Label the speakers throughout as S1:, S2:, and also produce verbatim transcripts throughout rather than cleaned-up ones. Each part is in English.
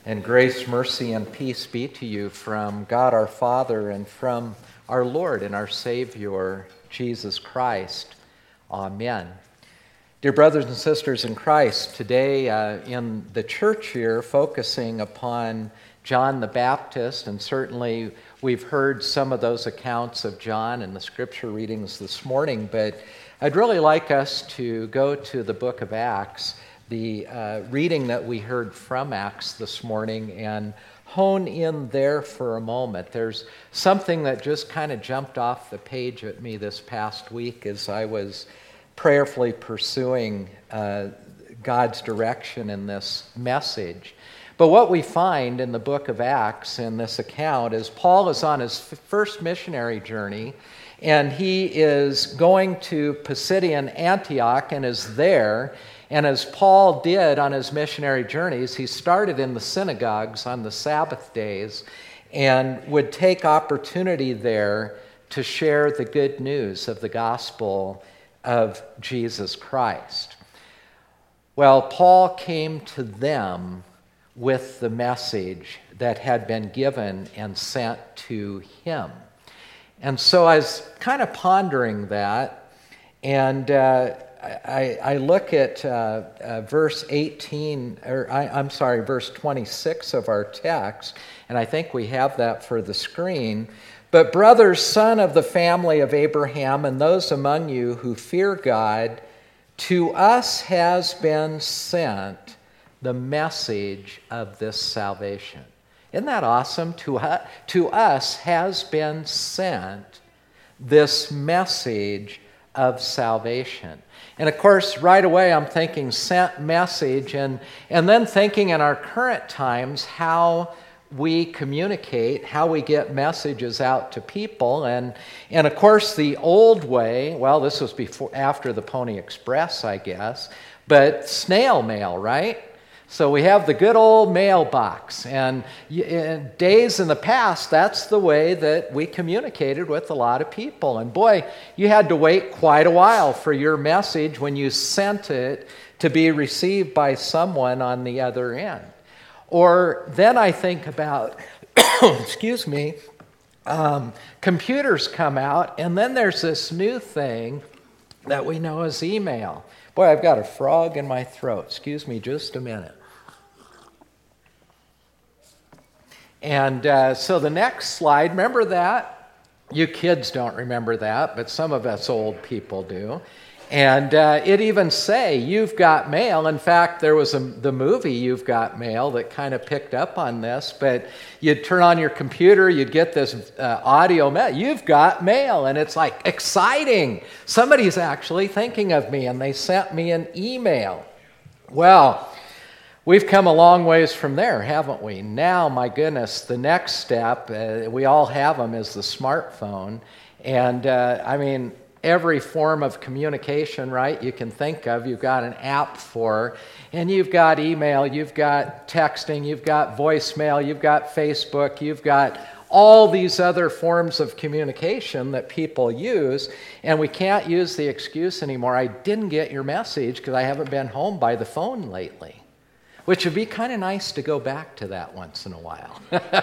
S1: And grace, mercy, and peace be to you from God our Father and from our Lord and our Savior, Jesus Christ. Amen. Dear brothers and sisters in Christ, today uh, in the church here, focusing upon John the Baptist, and certainly we've heard some of those accounts of John in the scripture readings this morning, but I'd really like us to go to the book of Acts, the uh, reading that we heard from Acts this morning, and hone in there for a moment. There's something that just kind of jumped off the page at me this past week as I was prayerfully pursuing uh, God's direction in this message. But what we find in the book of Acts in this account is Paul is on his first missionary journey, and he is going to Pisidian Antioch and is there. And as Paul did on his missionary journeys, he started in the synagogues on the Sabbath days and would take opportunity there to share the good news of the gospel of Jesus Christ. Well, Paul came to them with the message that had been given and sent to him. And so I was kind of pondering that, and uh, I, I look at uh, uh, verse eighteen, or I, I'm sorry, verse twenty-six of our text, and I think we have that for the screen. But brothers, son of the family of Abraham, and those among you who fear God, to us has been sent the message of this salvation. Isn't that awesome? To, uh, to us has been sent this message of salvation. And of course, right away I'm thinking sent message, and, and then thinking in our current times how we communicate, how we get messages out to people. And, and of course, the old way, well, this was before after the Pony Express, I guess, but snail mail, right? So we have the good old mailbox, and in days in the past, that's the way that we communicated with a lot of people. And boy, you had to wait quite a while for your message when you sent it to be received by someone on the other end. Or then I think about, excuse me, um, computers come out, and then there's this new thing that we know as email. Boy, I've got a frog in my throat. Excuse me just a minute. And uh, so the next slide, remember that? You kids don't remember that, but some of us old people do. And uh, it even say, you've got mail. In fact, there was a, the movie, You've Got Mail, that kind of picked up on this. But you'd turn on your computer, you'd get this uh, audio mail. You've got mail. And it's like, exciting. Somebody's actually thinking of me, and they sent me an email. Well, we've come a long ways from there, haven't we? Now, my goodness, the next step, uh, we all have them, is the smartphone. And, uh, I mean, every form of communication, right, you can think of, you've got an app for, and you've got email, you've got texting, you've got voicemail, you've got Facebook, you've got all these other forms of communication that people use, and we can't use the excuse anymore, I didn't get your message because I haven't been home by the phone lately, which would be kind of nice to go back to that once in a while.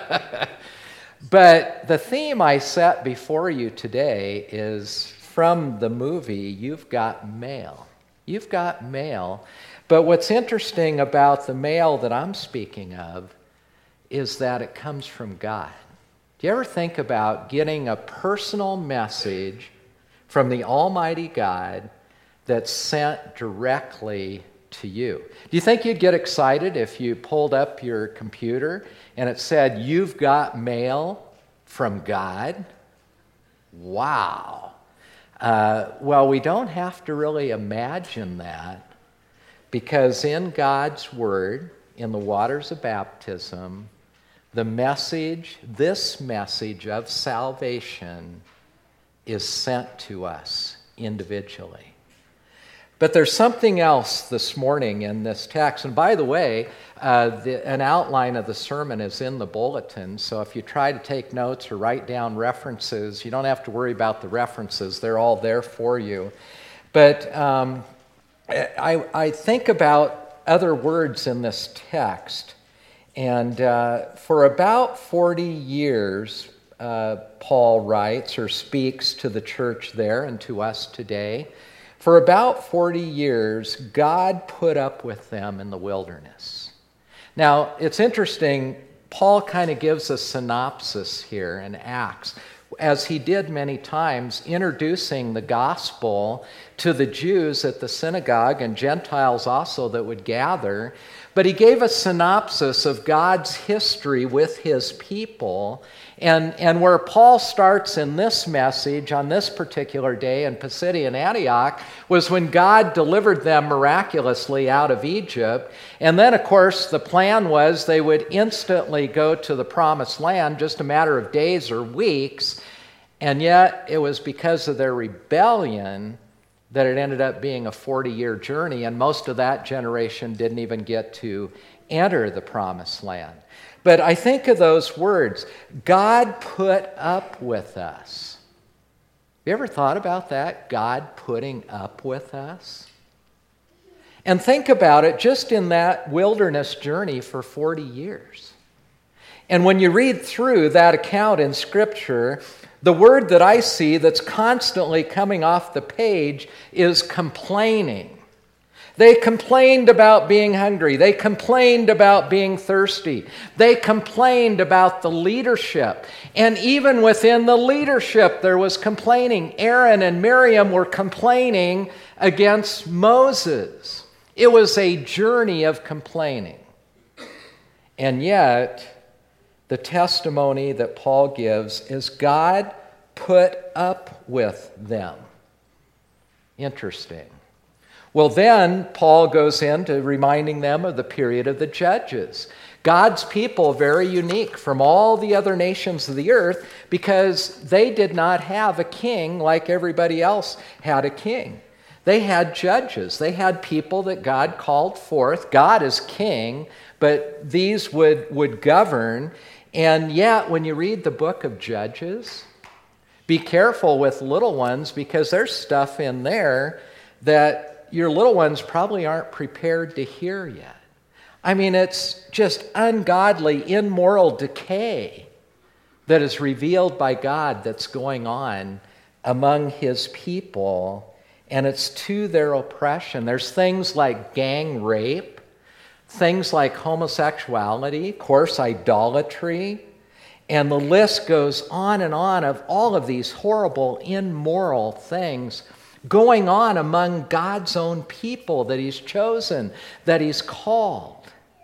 S1: But the theme I set before you today is from the movie, You've Got Mail. You've got mail. But what's interesting about the mail that I'm speaking of is that it comes from God. Do you ever think about getting a personal message from the Almighty God that's sent directly to you? Do you think you'd get excited if you pulled up your computer and it said, You've got mail from God? Wow. Uh, well, we don't have to really imagine that, because in God's Word, in the waters of baptism, the message, this message of salvation is sent to us individually. But there's something else this morning in this text. And by the way, uh, the, an outline of the sermon is in the bulletin. So if you try to take notes or write down references, you don't have to worry about the references. They're all there for you. But um, I, I think about other words in this text. And uh, for about forty years, uh, Paul writes or speaks to the church there and to us today. For about forty years, God put up with them in the wilderness. Now, it's interesting, Paul kind of gives a synopsis here in Acts, as he did many times, introducing the gospel to the Jews at the synagogue and Gentiles also that would gather. But he gave a synopsis of God's history with his people. And, and where Paul starts in this message on this particular day in Pisidian Antioch was when God delivered them miraculously out of Egypt. And then, of course, the plan was they would instantly go to the promised land, just a matter of days or weeks. And yet it was because of their rebellion that it ended up being a forty-year journey, and most of that generation didn't even get to enter the promised land. But I think of those words, God put up with us. Have you ever thought about that? God putting up with us? And think about it just in that wilderness journey for forty years. And when you read through that account in Scripture, the word that I see that's constantly coming off the page is complaining. They complained about being hungry. They complained about being thirsty. They complained about the leadership. And even within the leadership, there was complaining. Aaron and Miriam were complaining against Moses. It was a journey of complaining. And yet, the testimony that Paul gives is God put up with them. Interesting. Well, then Paul goes into reminding them of the period of the judges. God's people, very unique from all the other nations of the earth because they did not have a king like everybody else had a king. They had judges. They had people that God called forth. God is king, but these would, would govern. And yet, when you read the book of Judges, be careful with little ones because there's stuff in there that your little ones probably aren't prepared to hear yet. I mean, it's just ungodly, immoral decay that is revealed by God that's going on among his people, and it's to their oppression. There's things like gang rape, things like homosexuality, of course, idolatry, and the list goes on and on of all of these horrible, immoral things going on among God's own people that he's chosen, that he's called.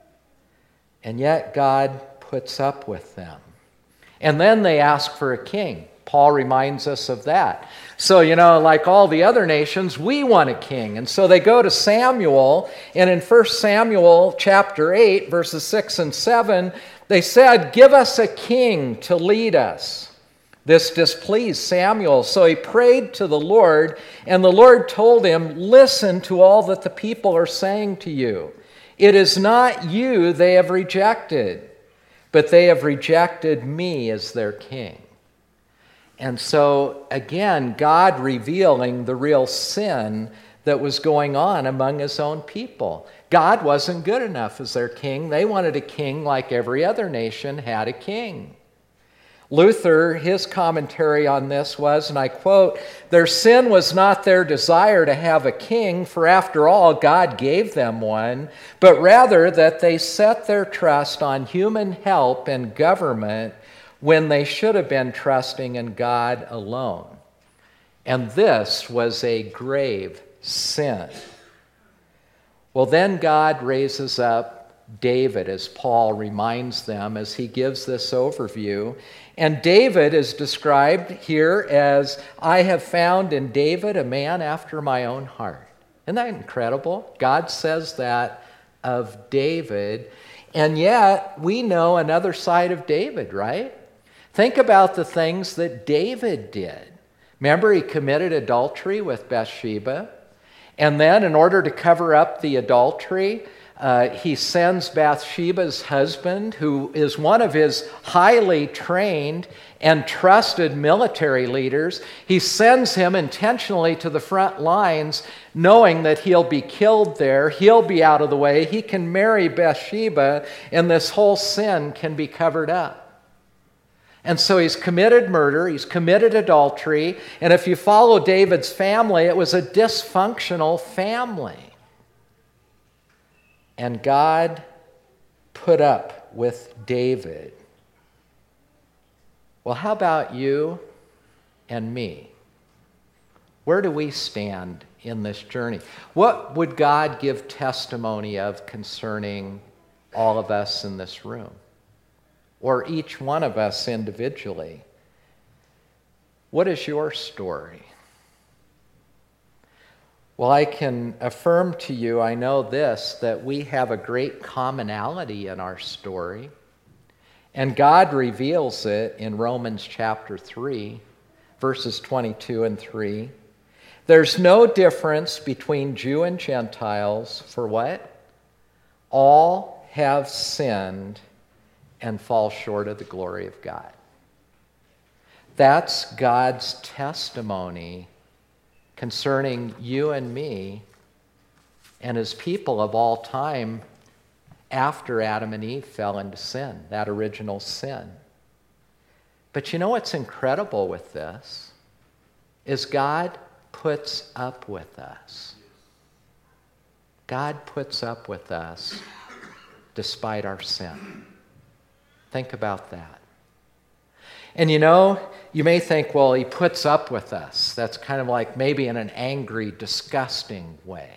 S1: And yet God puts up with them. And then they ask for a king. Paul reminds us of that. So, you know, like all the other nations, we want a king. And so they go to Samuel, and in First Samuel chapter eight, verses six and seven, they said, "Give us a king to lead us." This displeased Samuel, so he prayed to the Lord, and the Lord told him, "Listen to all that the people are saying to you. It is not you they have rejected, but they have rejected me as their king." And so, again, God revealing the real sin that was going on among his own people. God wasn't good enough as their king. They wanted a king like every other nation had a king. Luther, his commentary on this was, and I quote, "Their sin was not their desire to have a king, for after all, God gave them one, but rather that they set their trust on human help and government when they should have been trusting in God alone." And this was a grave sin. Well, then God raises up David, as Paul reminds them as he gives this overview. And David is described here as, "I have found in David a man after my own heart." Isn't that incredible? God says that of David. And yet, we know another side of David, right? Think about the things that David did. Remember, he committed adultery with Bathsheba. And then, in order to cover up the adultery, Uh, he sends Bathsheba's husband, who is one of his highly trained and trusted military leaders. He sends him intentionally to the front lines, knowing that he'll be killed there, he'll be out of the way, he can marry Bathsheba, and this whole sin can be covered up. And so he's committed murder, he's committed adultery, and if you follow David's family, it was a dysfunctional family. And God put up with David. Well, how about you and me? Where do we stand in this journey? What would God give testimony of concerning all of us in this room? Or each one of us individually? What is your story? Well, I can affirm to you, I know this, that we have a great commonality in our story. And God reveals it in Romans chapter three, verses twenty-two and three. There's no difference between Jew and Gentiles, for what? All have sinned and fall short of the glory of God. That's God's testimony concerning you and me and his people of all time after Adam and Eve fell into sin, that original sin. But you know what's incredible with this is God puts up with us. God puts up with us despite our sin. Think about that. And you know, you may think, well, he puts up with us. That's kind of like maybe in an angry, disgusting way.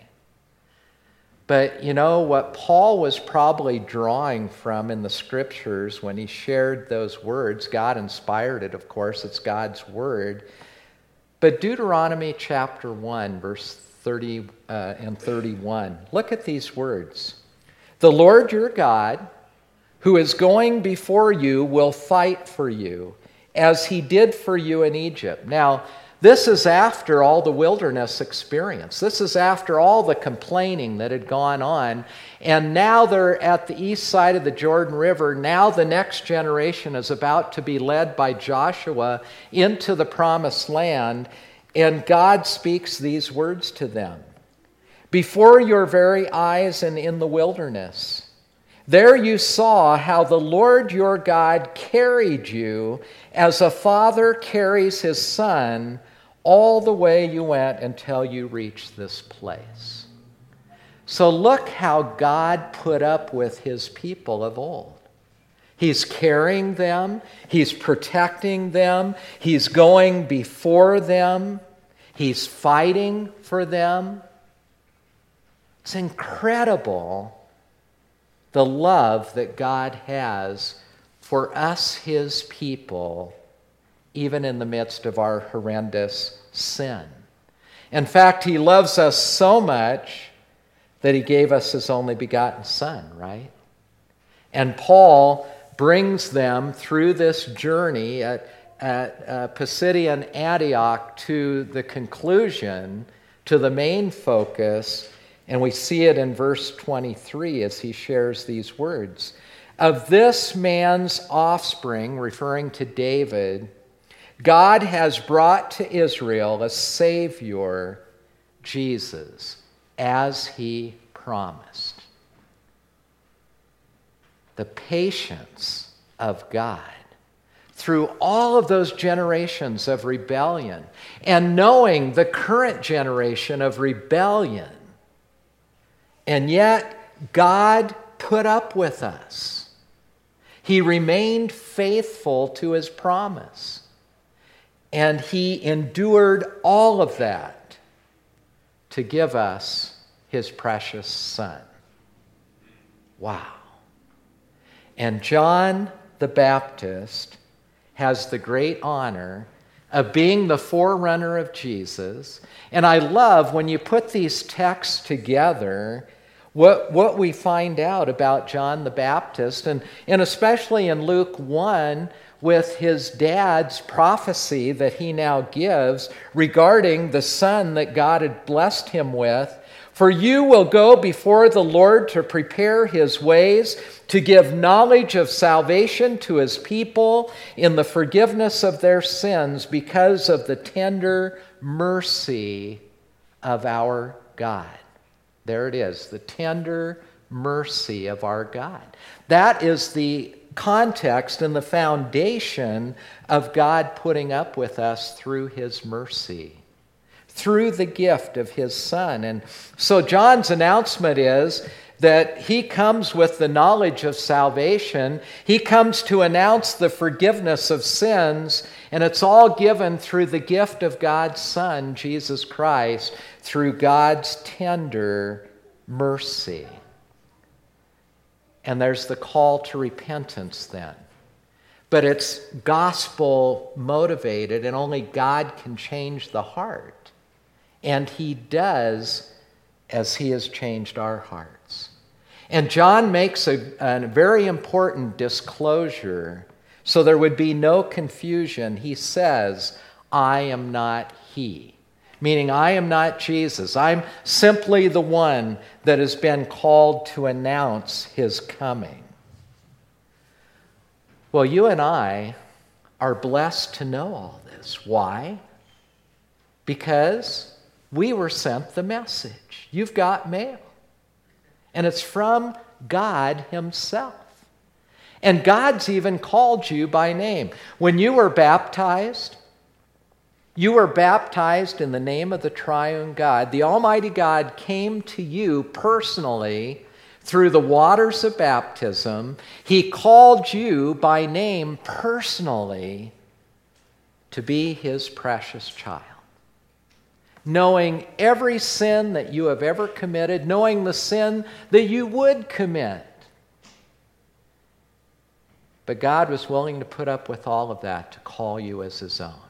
S1: But you know what Paul was probably drawing from in the scriptures when he shared those words, God inspired it, of course, it's God's word. But Deuteronomy chapter one, verse thirty uh, and thirty-one, look at these words. The Lord your God, who is going before you, will fight for you, as he did for you in Egypt. Now, this is after all the wilderness experience. This is after all the complaining that had gone on. And now they're at the east side of the Jordan River. Now the next generation is about to be led by Joshua into the promised land. And God speaks these words to them. Before your very eyes and in the wilderness, there you saw how the Lord your God carried you as a father carries his son all the way you went until you reached this place. So look how God put up with his people of old. He's carrying them. He's protecting them. He's going before them. He's fighting for them. It's incredible the love that God has for us, his people, even in the midst of our horrendous sin. In fact, he loves us so much that he gave us his only begotten Son, right? And Paul brings them through this journey at, at uh, Pisidian Antioch to the conclusion, to the main focus. And we see it in verse twenty-three as he shares these words. Of this man's offspring, referring to David, God has brought to Israel a Savior, Jesus, as he promised. The patience of God through all of those generations of rebellion and knowing the current generation of rebellion. And yet, God put up with us. He remained faithful to his promise. And he endured all of that to give us his precious Son. Wow. And John the Baptist has the great honor of being the forerunner of Jesus. And I love when you put these texts together, what, what we find out about John the Baptist, and, and especially in Luke one, with his dad's prophecy that he now gives regarding the son that God had blessed him with, For you will go before the Lord to prepare his ways, to give knowledge of salvation to his people in the forgiveness of their sins because of the tender mercy of our God. There it is, the tender mercy of our God. That is the context and the foundation of God putting up with us through his mercy, through the gift of his Son. And so John's announcement is that he comes with the knowledge of salvation. He comes to announce the forgiveness of sins, and it's all given through the gift of God's Son, Jesus Christ, through God's tender mercy. And there's the call to repentance then. But it's gospel motivated, and only God can change the heart. And he does as he has changed our hearts. And John makes a, a very important disclosure so there would be no confusion. He says, I am not he. Meaning, I am not Jesus. I'm simply the one that has been called to announce his coming. Well, you and I are blessed to know all this. Why? Because we were sent the message. You've got mail. And it's from God himself. And God's even called you by name. When you were baptized, you were baptized in the name of the triune God. The Almighty God came to you personally through the waters of baptism. He called you by name personally to be his precious child. Knowing every sin that you have ever committed, knowing the sin that you would commit. But God was willing to put up with all of that to call you as his own.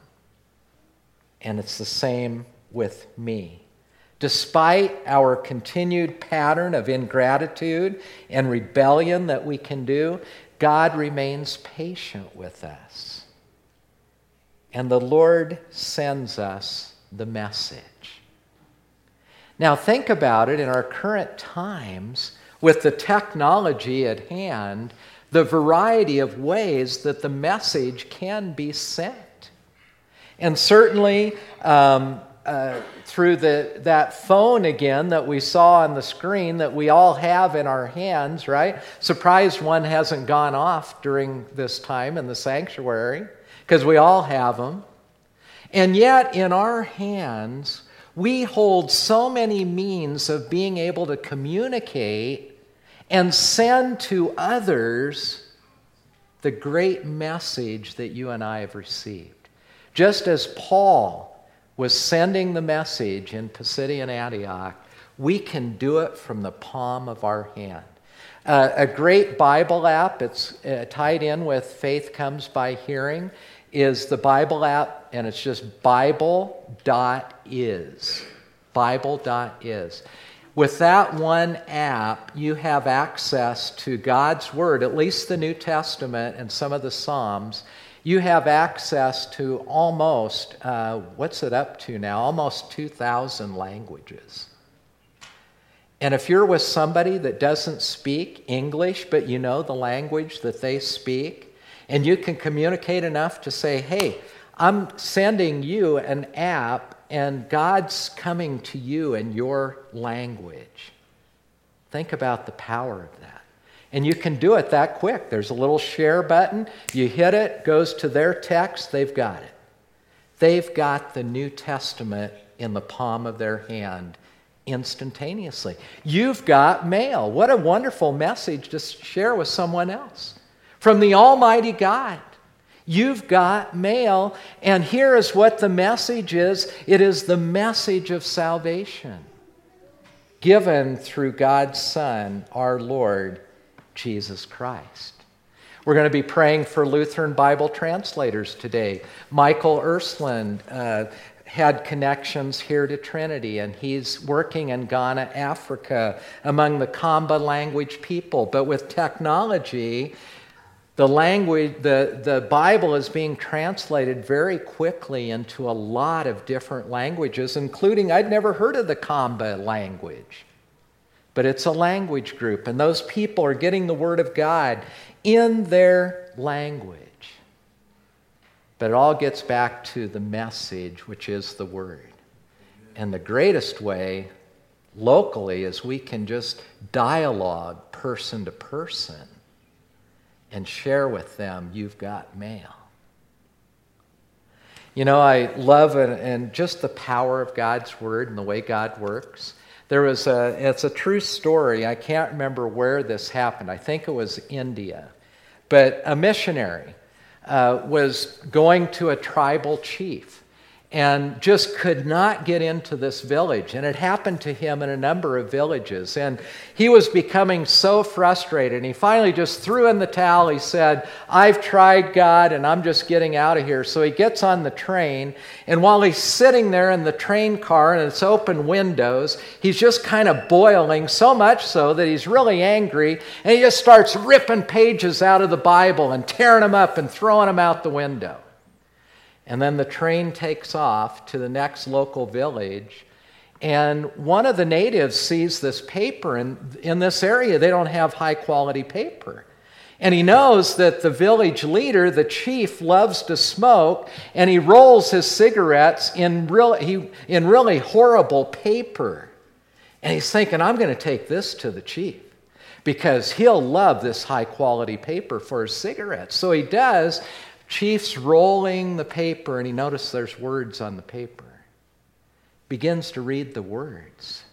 S1: And it's the same with me. Despite our continued pattern of ingratitude and rebellion that we can do, God remains patient with us. And the Lord sends us the message. Now think about it in our current times with the technology at hand, the variety of ways that the message can be sent. And certainly um, uh, through the, that phone again that we saw on the screen that we all have in our hands, right? Surprised one hasn't gone off during this time in the sanctuary, because we all have them. And yet in our hands, we hold so many means of being able to communicate and send to others the great message that you and I have received. Just as Paul was sending the message in Pisidian Antioch, we can do it from the palm of our hand. Uh, a great Bible app, it's uh, tied in with Faith Comes by Hearing, is the Bible app, and it's just Bible dot is. Bible dot is. With that one app, you have access to God's Word, at least the New Testament and some of the Psalms. You have access to almost, uh, what's it up to now? Almost two thousand languages. And if you're with somebody that doesn't speak English, but you know the language that they speak, and you can communicate enough to say, hey, I'm sending you an app, and God's coming to you in your language. Think about the power of that. And you can do it that quick. There's a little share button. You hit it, goes to their text, they've got it. They've got the New Testament in the palm of their hand instantaneously. You've got mail. What a wonderful message to share with someone else. From the Almighty God. You've got mail, and here is what the message is. It is the message of salvation given through God's Son, our Lord Jesus Christ. We're going to be praying for Lutheran Bible translators today. Michael Ursland uh, had connections here to Trinity, and he's working in Ghana, Africa, among the Kamba language people. But with technology, The language, the, the Bible is being translated very quickly into a lot of different languages, including, I'd never heard of the Kamba language, but it's a language group, and those people are getting the Word of God in their language. But it all gets back to the message, which is the Word. And the greatest way locally is we can just dialogue person to person and share with them, you've got mail. You know, I love it, and just the power of God's Word and the way God works. There was a, it's a true story. I can't remember where this happened. I think it was India. But a missionary uh, was going to a tribal chief and just could not get into this village. And it happened to him in a number of villages. And he was becoming so frustrated. And he finally just threw in the towel. He said, I've tried, God, and I'm just getting out of here. So he gets on the train. And while he's sitting there in the train car and it's open windows, he's just kind of boiling, so much so that he's really angry. And he just starts ripping pages out of the Bible and tearing them up and throwing them out the window. And then the train takes off to the next local village. And one of the natives sees this paper. And in this area, they don't have high quality paper. And he knows that the village leader, the chief, loves to smoke. And he rolls his cigarettes in, real, he, in really horrible paper. And he's thinking, I'm going to take this to the chief, because he'll love this high quality paper for his cigarettes. So he does. Chief's rolling the paper, and he notices there's words on the paper. Begins to read the words.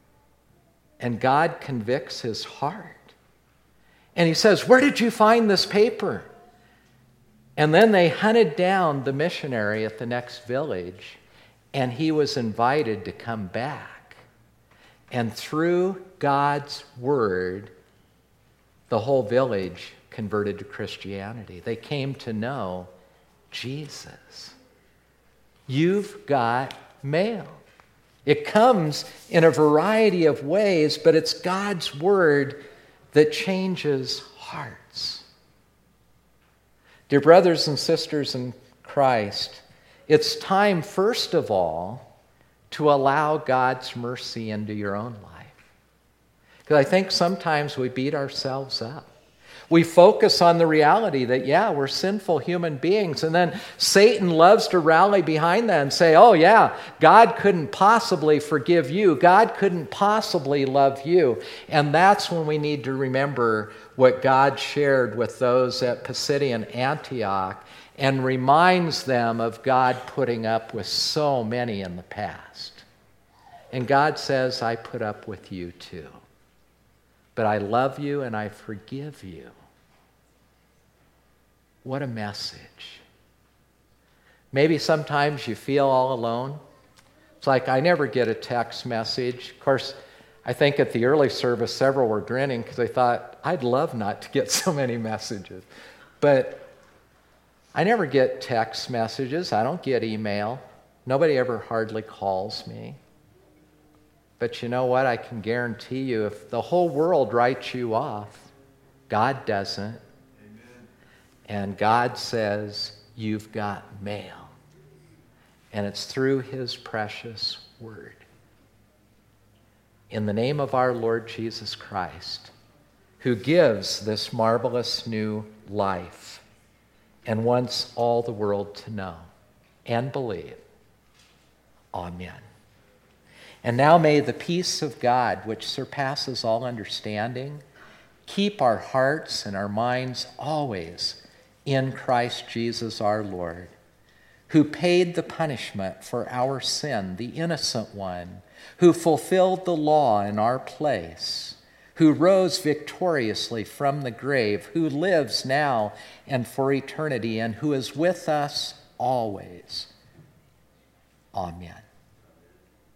S1: And God convicts his heart. And he says, where did you find this paper? And then they hunted down the missionary at the next village, and he was invited to come back. And through God's word, the whole village converted to Christianity. They came to know Jesus. You've got mail. It comes in a variety of ways, but it's God's word that changes hearts. Dear brothers and sisters in Christ, it's time, first of all, to allow God's mercy into your own life. Because I think sometimes we beat ourselves up. We focus on the reality that, yeah, we're sinful human beings. And then Satan loves to rally behind that and say, oh, yeah, God couldn't possibly forgive you. God couldn't possibly love you. And that's when we need to remember what God shared with those at Pisidian Antioch and reminds them of God putting up with so many in the past. And God says, I put up with you too. But I love you and I forgive you. What a message. Maybe sometimes you feel all alone. It's like I never get a text message. Of course, I think at the early service, several were grinning because they thought, I'd love not to get so many messages. But I never get text messages. I don't get email. Nobody ever hardly calls me. But you know what? I can guarantee you, if the whole world writes you off, God doesn't. And God says, you've got mail. And it's through his precious word. In the name of our Lord Jesus Christ, who gives this marvelous new life and wants all the world to know and believe. Amen. And now may the peace of God, which surpasses all understanding, keep our hearts and our minds always in Christ Jesus our Lord, who paid the punishment for our sin, the innocent one, who fulfilled the law in our place, who rose victoriously from the grave, who lives now and for eternity, and who is with us always. Amen.